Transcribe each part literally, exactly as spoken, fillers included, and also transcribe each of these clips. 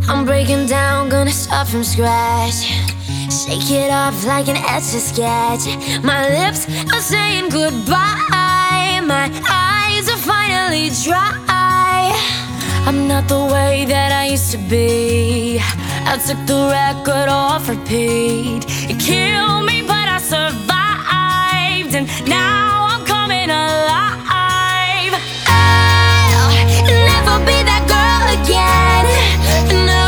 I'm breaking down, gonna start from scratch. Shake it off like an etch-a-sketch. My lips are saying goodbye. My eyes are finally dry. I'm not the way that I used to be. I took the record off repeat. It killed me, but I survived, and now I'm coming alive. I'll never be that girl again. No,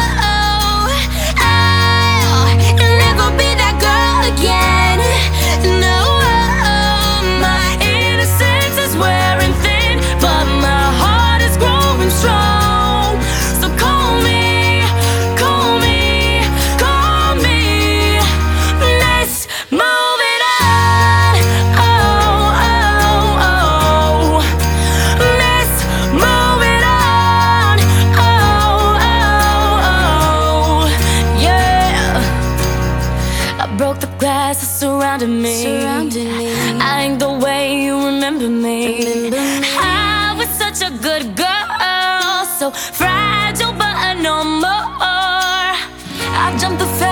I'll never be that girl again. No, my innocence is wearing thin, but my heart is growing strong. So call me, call me, call me. Let's move it on. Oh, oh, oh. Let's move it on. Oh, oh, oh. Yeah. I broke the glass that surrounded me. Surrounded me. I ain't the way you remember me. Remember me. I was such a good girl, so fragile but no more. I jumped the fence.